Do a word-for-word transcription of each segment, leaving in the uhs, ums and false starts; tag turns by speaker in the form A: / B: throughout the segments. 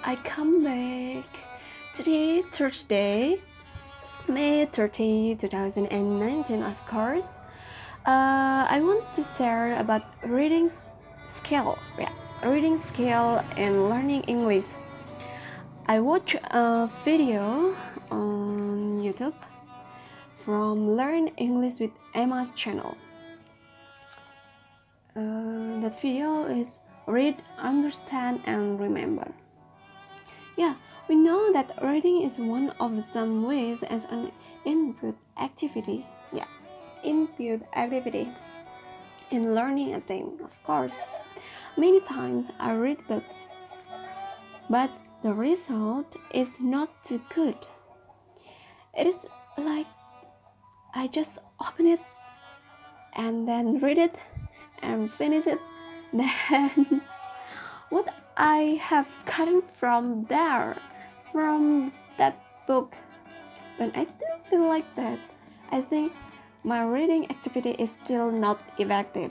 A: I come back. Today, Thursday, May thirtieth, twenty nineteen, of course. Uh, I want to share about reading skill. Yeah, reading skill and learning English. I watch a video on YouTube from Learn English with Emma's channel. Uh, that video is read, understand, and remember. Yeah, we know that reading is one of some ways as an input activity. Yeah, input activity in learning a thing, of course. Many times I read books, but the result is not too good. It is like I just open it and then read it and finish it. Then what I have gotten from there, from that book, but I still feel like that. I think my reading activity is still not effective.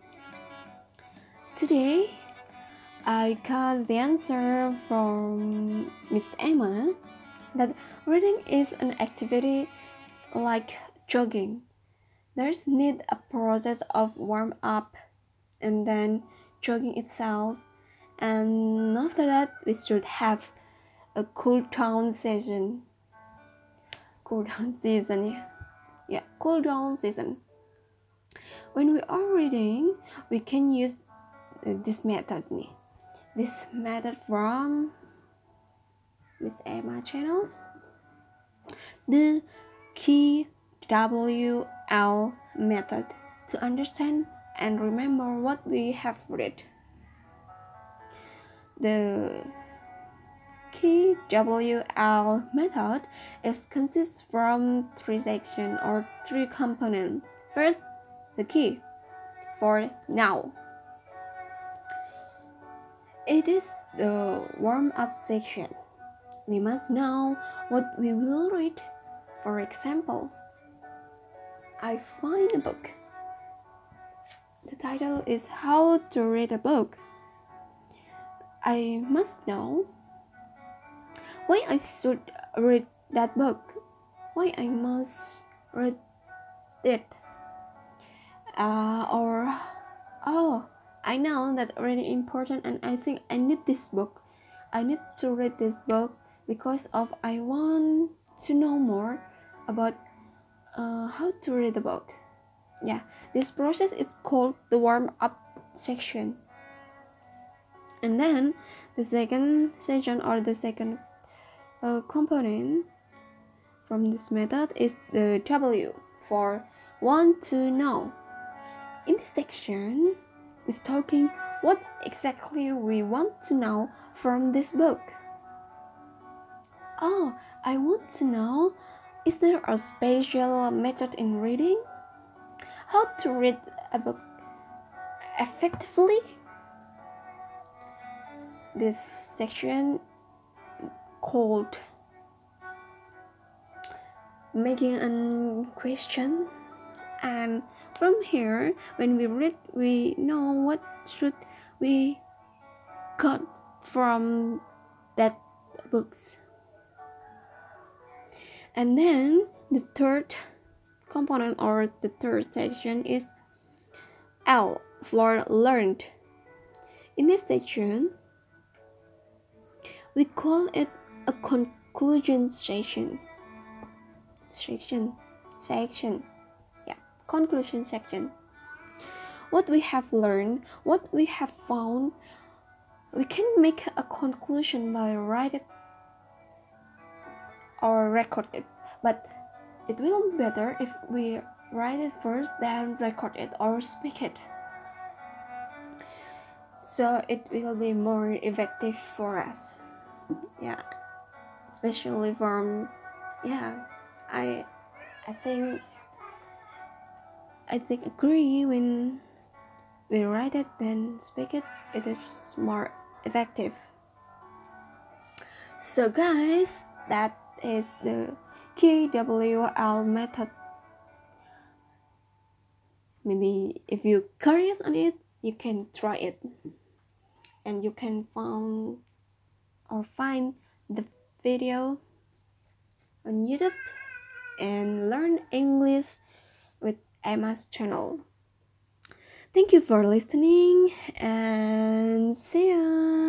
A: Today, I got the answer from Miss Emma that reading is an activity like jogging. There's need a process of warm up and then jogging itself, and after that we should have a cool down session. Cool down season, yeah. Yeah, cool down season. When we are reading, we can use uh, this method nih. This method from Miss Emma channels. The key W L method to understand and remember what we have read. The key W L method is consists from three sections or three components. First, the key for now. It is the warm-up section. We must know what we will read. For example, I find a book. The title is How to Read a Book. I must know why I should read that book, why I must read it. Uh, or, oh, I know that really important and I think I need this book. I need to read this book because of I want to know more about uh, how to read the book. Yeah, this process is called the warm-up section. And then the second section or the second uh, component from this method is the W for want to know. In this section, it's talking what exactly we want to know from this book. Oh, I want to know, is there a special method in reading? How to read a book effectively? This section called making a question, and from here when we read we know what should we got from that books. And then the third component or the third section is L for learned. In this section we call it a conclusion section section section yeah conclusion section. What we have learned, what we have found, we can make a conclusion by write it or record it, but it will be better if we write it first then record it or speak it, so it will be more effective for us. Yeah, especially from yeah i i think i think agree when we write it then speak it, it is more effective. So guys, that is the K W L method. Maybe if you're curious on it, you can try it and you can find or find the video on YouTube and learn English with Emma's channel. Thank you for listening and see ya.